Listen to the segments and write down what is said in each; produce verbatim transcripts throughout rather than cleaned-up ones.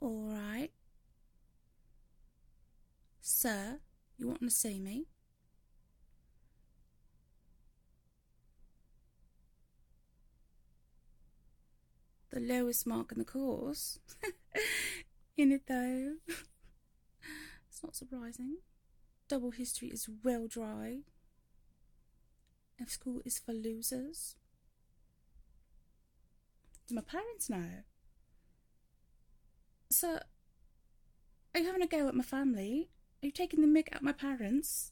All right. Sir, you want to see me? The lowest mark in the course. In it, though. It's not surprising. Double history is well dry. F school is for losers. Do my parents know? Sir, are you having a go at my family? Are you taking the mick at my parents?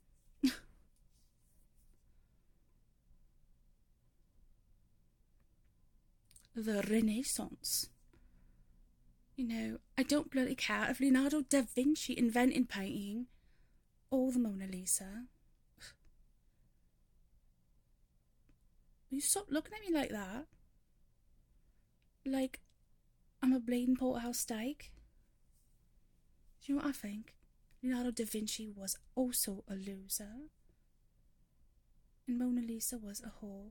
The Renaissance. You know, I don't bloody care if Leonardo da Vinci invented painting or the Mona Lisa. Will you stop looking at me like that? Like I'm a bleeding porterhouse steak? Do you know what I think? Leonardo da Vinci was also a loser. And Mona Lisa was a whore.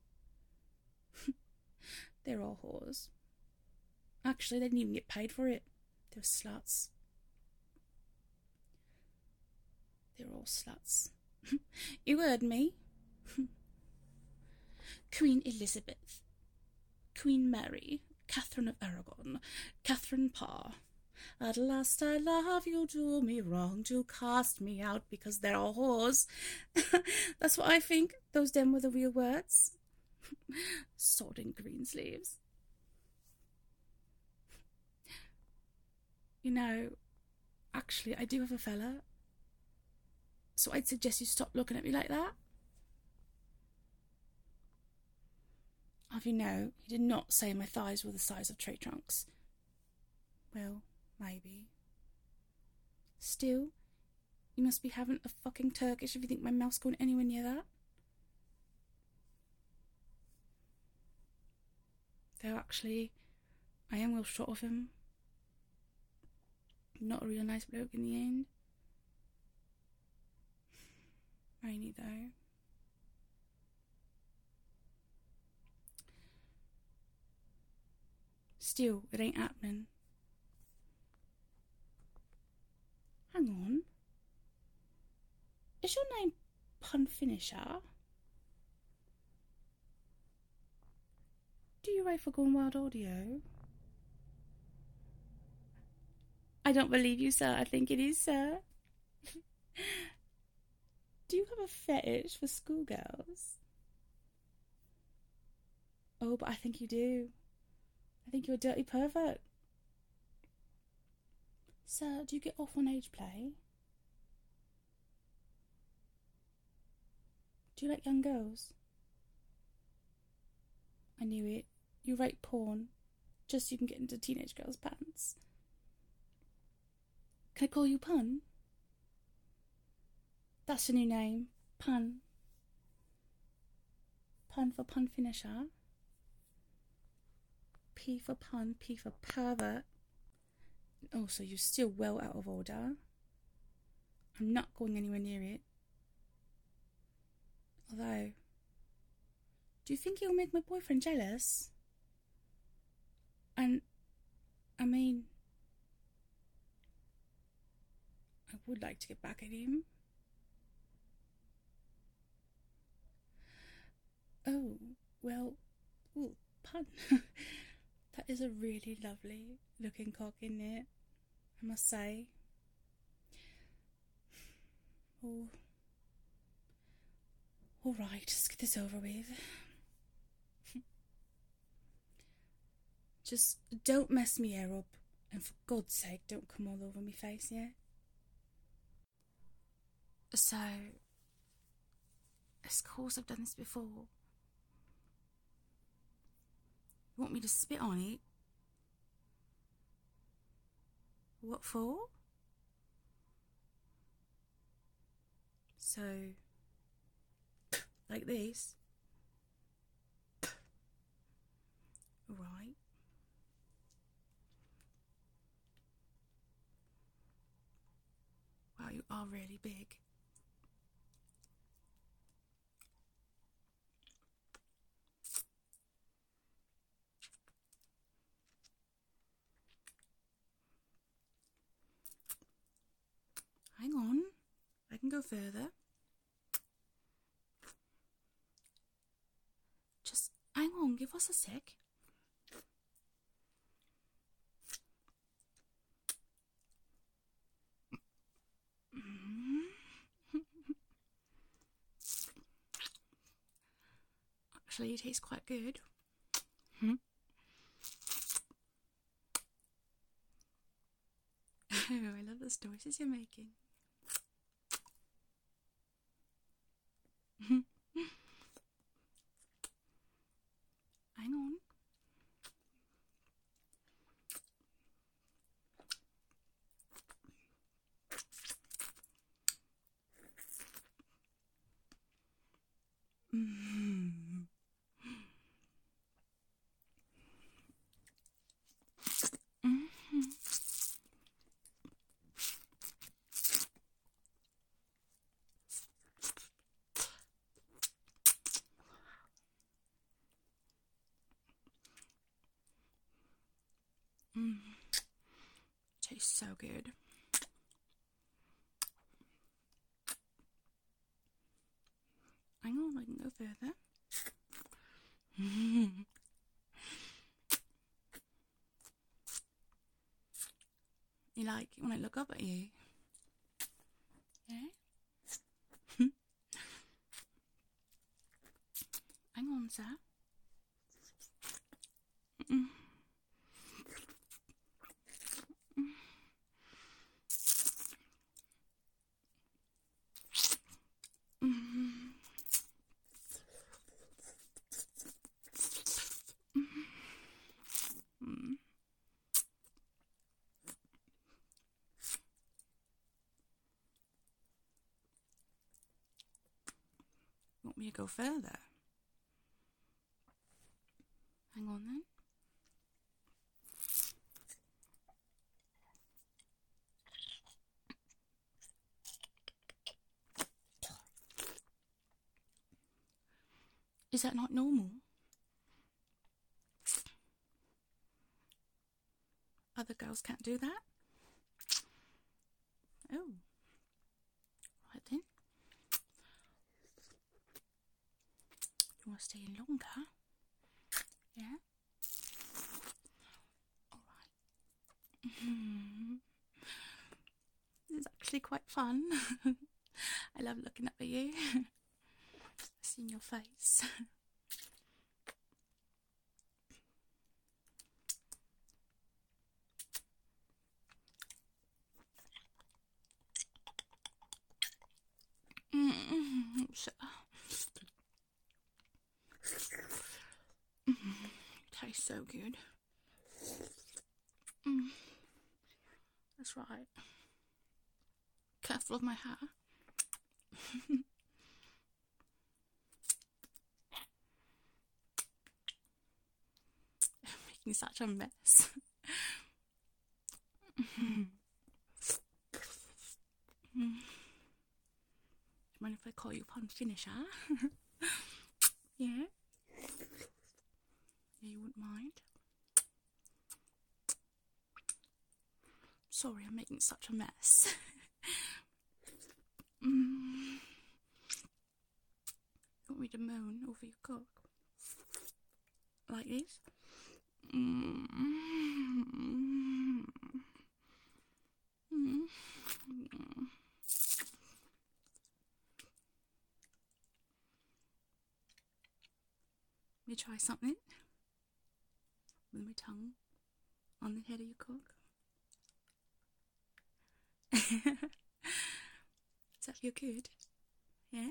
They're all whores. Actually, they didn't even get paid for it. They were sluts. They're all sluts. You heard me. Queen Elizabeth, Queen Mary, Catherine of Aragon, Catherine Parr. At last I love you, do me wrong, do cast me out because they're all whores. That's what I think. Those them were the real words. Sorting green sleeves. You know, actually, I do have a fella. So I'd suggest you stop looking at me like that. Have you know, he did not say my thighs were the size of tree trunks. Well, maybe. Still, you must be having a fucking Turkish if you think my mouth's going anywhere near that. Though actually, I am well shot of him. Not a real nice bloke in the end. Rainy though. Still, it ain't happening. Hang on. Is your name Pun Finisher? Do you write for Gone Wild Audio? I don't believe you, sir. I think it is, sir. Do you have a fetish for schoolgirls? Oh, but I think you do. I think you're a dirty pervert. Sir, do you get off on age play? Do you like young girls? I knew it. You write porn just so you can get into teenage girls' pants. Can I call you Pun? That's your new name. Pun. Pun for Pun Finisher. P for pun, P for pervert. Oh, so you're still well out of order. I'm not going anywhere near it. Although, do you think it'll make my boyfriend jealous? And, I mean, I would like to get back at him. Oh, well, ooh, Pun. That is a really lovely looking cock, isn't it? I must say. Oh. Alright, let's get this over with. Just don't mess me hair up, and for God's sake, don't come all over my face, yeah? So, of course I've done this before. You want me to spit on it? What for? So, like this. Right. Wow, you are really big. go further. Just hang on, give us a sec. Actually, it tastes quite good. Hmm? Oh, I love the noises you're making. Hang on. Mm. Mm-hmm. Mm. Tastes so good. Hang on, I can go further. Mm. You like it when I look up at you? Yeah? Hang on, sir. Mm. Mm. Mm. Want me to go further? Hang on then. Is that not normal? Other girls can't do that? Oh. Right then. You want to stay in longer? Yeah? Alright. Mm-hmm. This is actually quite fun. I love looking up at you. Seeing your face. Mm-hmm. So, mm-hmm. Tastes so good. Mm. That's right. Careful of my hair. Making such a mess. Mm. Do you mind if I call you Pun Finisher? Yeah? Yeah, you wouldn't mind? Sorry, I'm making such a mess. Mm. You want me to moan over your cock? Like this? Mm. Mm. Mm. Let me try something with my tongue on the head of your cock. Does that feel good? Yeah?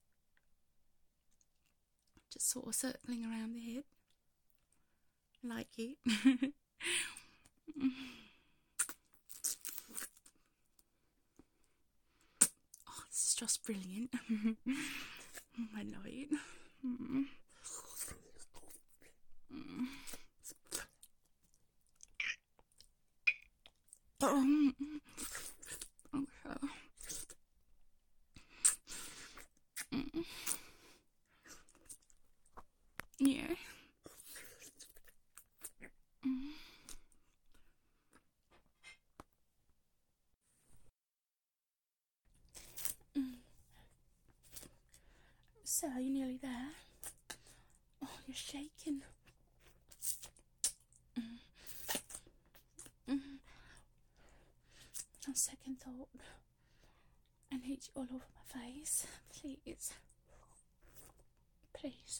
Just sort of circling around the head. Like it. Oh, this is just brilliant. I love it. Mm. Mm. Um, okay. Mm. Yeah. Mm. Mm. you're shaking. Mm. Mm. On second thought, I need you all over my face. Please. Please.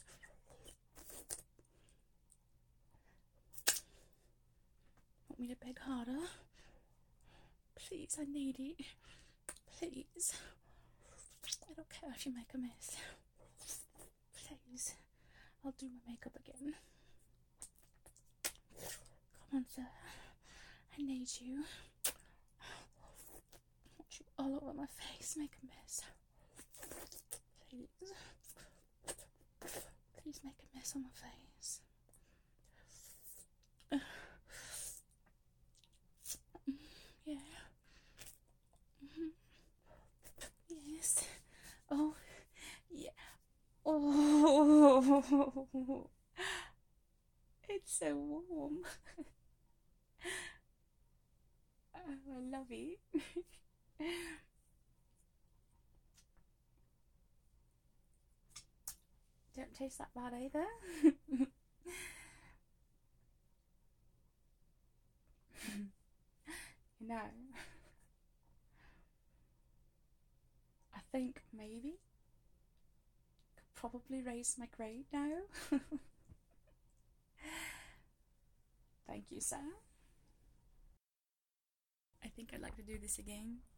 Want me to beg harder? Please, I need it. Please. I don't care if you make a mess. Please. I'll do my makeup again. Come on, sir. I need you. I want you all over my face. Make a mess. Please. Please make a mess on my face. Yeah. Mm-hmm. Yes. Oh, yeah. Oh, it's so warm. Oh, I love it. Don't taste that bad either. You know, I think maybe could probably raise my grade now. Thank you, sir. I think I'd like to do this again.